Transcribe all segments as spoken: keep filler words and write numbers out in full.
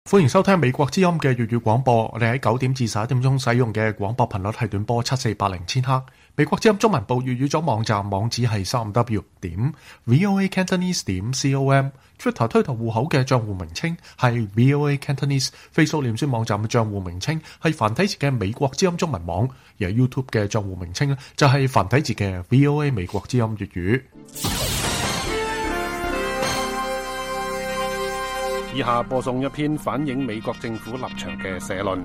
歡迎收聽美國之音嘅粵語廣播。我哋喺九點至十一點鐘使用嘅廣播頻率係短波七四八零千赫。美國之音中文部粵語組網站網址係三 w 點 voa cantonese 點 com。Twitter 推特戶口嘅賬戶名稱係 voa cantonese。Facebook 臉書網站嘅賬戶名稱係繁體字嘅美國之音中文網，而 YouTube 嘅賬戶名稱就係繁體字嘅 voa 美國之音粵語。 以下播送一篇反映美國政府立場嘅社論。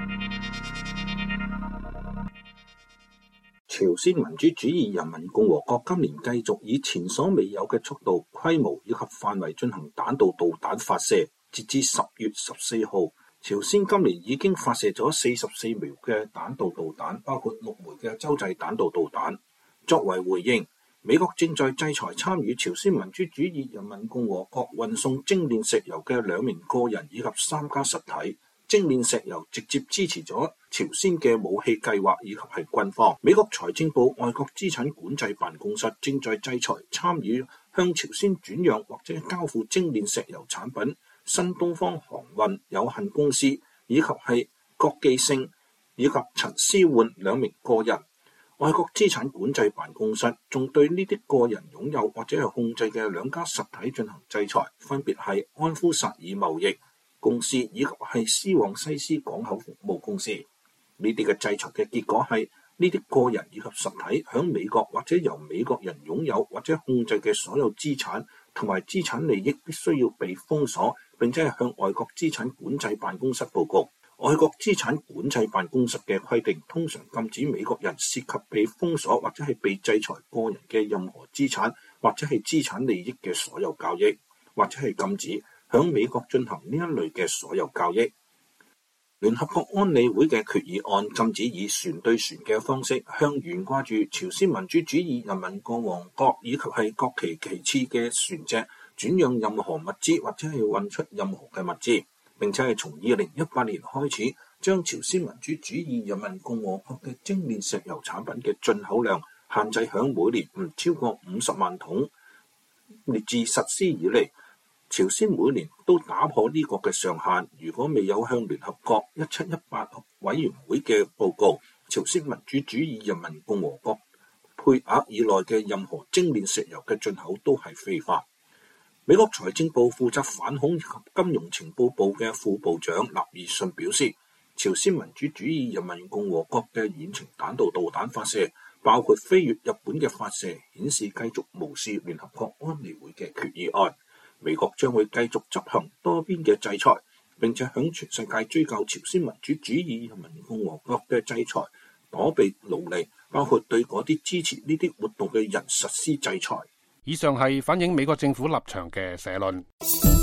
朝鮮民主主義人民共和國今年繼續以前所未有嘅速度、規模以及範圍進行彈道導彈發射。截至十月十四號，朝鮮今年已經發射咗四十四枚嘅彈道導彈，包括六枚嘅洲際彈道導彈。作為回應，美國正在制裁參與朝鮮民主主義人民共和國運送精煉石油嘅兩名個人以及三家實體。精煉石油直接支持咗朝鮮嘅武器計劃以及係軍方。美國財政部外國資產管制辦公室正在制裁參與向朝鮮轉讓或者交付精煉石油產品新東方航運有限公司以及係郭記勝以及陳思煥兩名個人。外國資產管制辦公室仲對呢啲個人擁有或者係控制嘅兩家實體進行制裁，分別係安夫薩爾貿易公司以及係斯旺西斯港口服務公司。呢啲嘅制裁嘅結果係呢啲個人以及實體響美國或者由美國人擁有或者控制嘅所有資產同埋資產利益必須要被封鎖，並且係向外國資產管制辦公室報告。外國資產管制辦公室嘅規定通常禁止美國人涉及被封鎖或者係被制裁個人嘅任何資產或者係資產利益嘅所有交易，或者係禁止響美國進行呢一類嘅所有交易。聯合國安理會嘅決議案禁止以船對船嘅方式向懸掛住朝鮮民主主義人民共和國以及係國旗旗幟嘅船隻轉讓任何物資或者係運出任何嘅物資，並且係從二零一八年開始將朝鮮民主主義人民共和國嘅精煉石油產品嘅進口量限制響每年唔超過五十萬桶。自實施以嚟，朝鮮每年都打破呢個嘅上限。如果未有向聯合國一七一八委員會嘅報告，朝鮮民主主義人民共和國配額以內嘅任何精煉石油嘅進口都係非法。美國財政部負責反恐及金融情報部嘅副部長納爾遜表示，朝鮮民主主義人民共和國嘅遠程彈道導彈發射，包括飛越日本嘅發射，顯示繼續無視聯合國安理會嘅決議案。美國將會繼續執行多邊嘅制裁，並且向全世界追究朝鮮民主主義人民共和國嘅制裁，躲避奴隸，包括對嗰啲支持呢啲活動嘅人實施制裁。 以上係反映美國政府立場嘅社論。